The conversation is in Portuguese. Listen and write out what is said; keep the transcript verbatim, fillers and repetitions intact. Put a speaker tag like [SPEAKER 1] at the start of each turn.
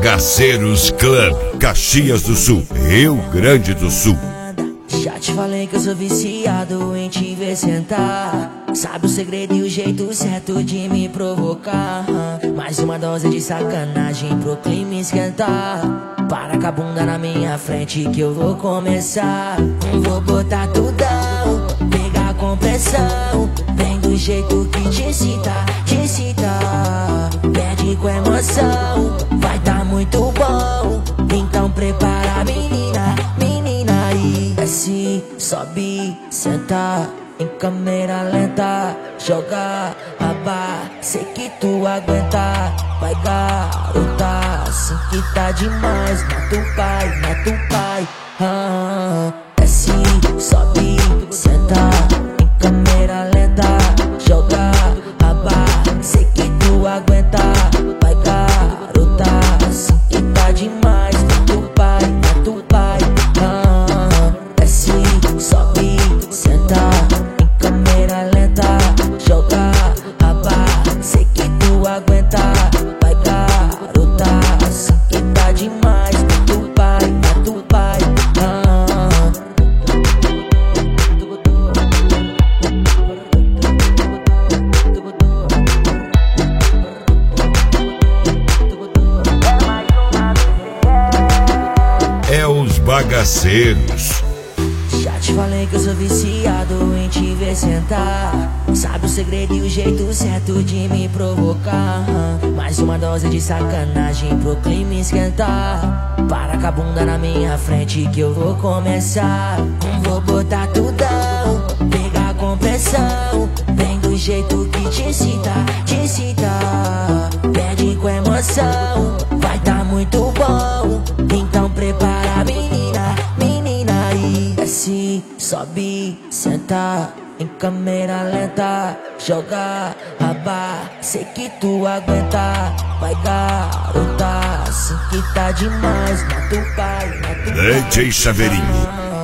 [SPEAKER 1] Bagaceiros Club, Caxias do Sul, Rio Grande do Sul.
[SPEAKER 2] Já te falei que eu sou viciado em te ver sentar. Sabe o segredo e o jeito certo de me provocar. Mais uma dose de sacanagem pro clima esquentar. Para com a bunda na minha frente que eu vou começar. Vou botar tudão, pegar com pressão. Vem do jeito que te excita, te excita. Perde com emoção, vai tá muito bom. Então prepara, menina, menina. E desce, sobe, senta em câmera lenta, joga a barra, sei que tu aguenta. Vai garota, assim que tá demais. Mata o pai, mata o pai. ah, Desce, sobe, senta em câmera lenta, joga a barra, sei que tu aguenta. Vai garota, assim que tá demais. Mata o pai, mata o pai. ah, Desce, sobe, senta em câmera lenta, joga a barra, sei que tu aguenta. Vai garota, assim que tá demais. Mata o pai, mata o pai. ah.
[SPEAKER 1] É os bagaceiros.
[SPEAKER 2] Já te falei que eu sou viciado em te ver sentar. Sabe o segredo e o jeito certo de me provocar. Mais uma dose de sacanagem pro clima esquentar. Para com a bunda na minha frente que eu vou começar. Vou botar tudão, pegar com pressão. Vem do jeito que te excita, te excita. Perde com emoção, vai tá muito bom. Então prepara, menina, menina. E desce, sobe, senta em câmera lenta, joga a barra, sei que tu aguenta. Vai garota, assim que tá demais. Mata o pai, mata o pai.
[SPEAKER 1] D J Chaveirinho.